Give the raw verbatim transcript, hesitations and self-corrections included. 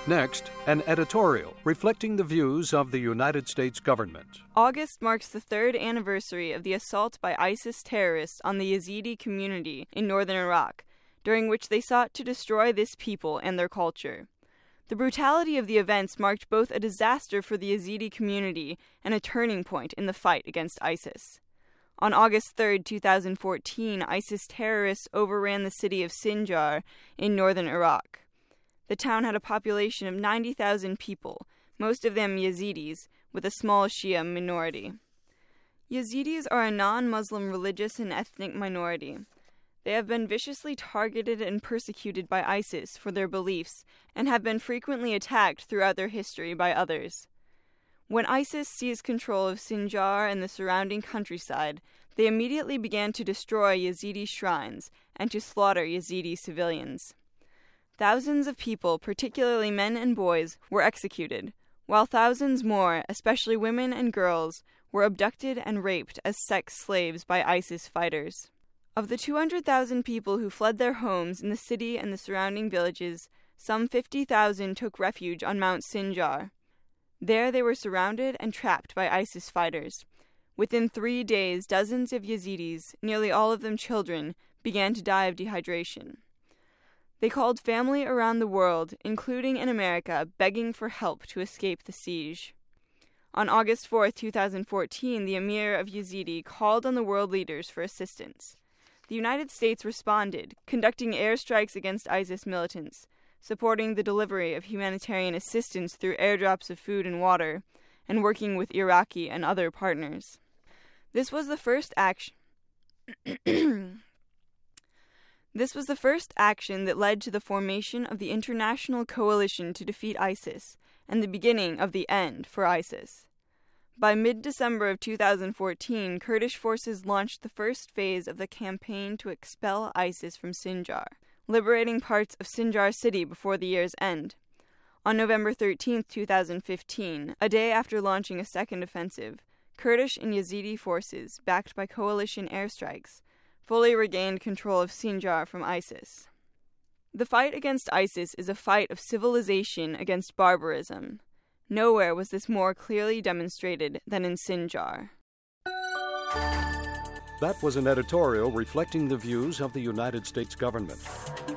Next, an editorial reflecting the views of the United States government. August marks the third anniversary of the assault by ISIS terrorists on the Yazidi community in northern Iraq, during which they sought to destroy this people and their culture. The brutality of the events marked both a disaster for the Yazidi community and a turning point in the fight against ISIS. On August third, two thousand fourteen, ISIS terrorists overran the city of Sinjar in northern Iraq. The town had a population of ninety thousand people, most of them Yazidis, with a small Shia minority. Yazidis are a non-Muslim religious and ethnic minority. They have been viciously targeted and persecuted by ISIS for their beliefs and have been frequently attacked throughout their history by others. When ISIS seized control of Sinjar and the surrounding countryside, they immediately began to destroy Yazidi shrines and to slaughter Yazidi civilians. Thousands of people, particularly men and boys, were executed, while thousands more, especially women and girls, were abducted and raped as sex slaves by ISIS fighters. Of the two hundred thousand people who fled their homes in the city and the surrounding villages, some fifty thousand took refuge on Mount Sinjar. There they were surrounded and trapped by ISIS fighters. Within three days, dozens of Yazidis, nearly all of them children, began to die of dehydration. They called family around the world, including in America, begging for help to escape the siege. On August fourth, two thousand fourteen, the Emir of Yazidi called on the world leaders for assistance. The United States responded, conducting airstrikes against ISIS militants, supporting the delivery of humanitarian assistance through airdrops of food and water, and working with Iraqi and other partners. This was the first action This was the first action that led to the formation of the International Coalition to Defeat ISIS, and the beginning of the end for ISIS. By mid-December of two thousand fourteen, Kurdish forces launched the first phase of the campaign to expel ISIS from Sinjar, liberating parts of Sinjar city before the year's end. On November thirteenth, two thousand fifteen, a day after launching a second offensive, Kurdish and Yazidi forces, backed by coalition airstrikes, fully regained control of Sinjar from ISIS. The fight against ISIS is a fight of civilization against barbarism. Nowhere was this more clearly demonstrated than in Sinjar. That was an editorial reflecting the views of the United States government.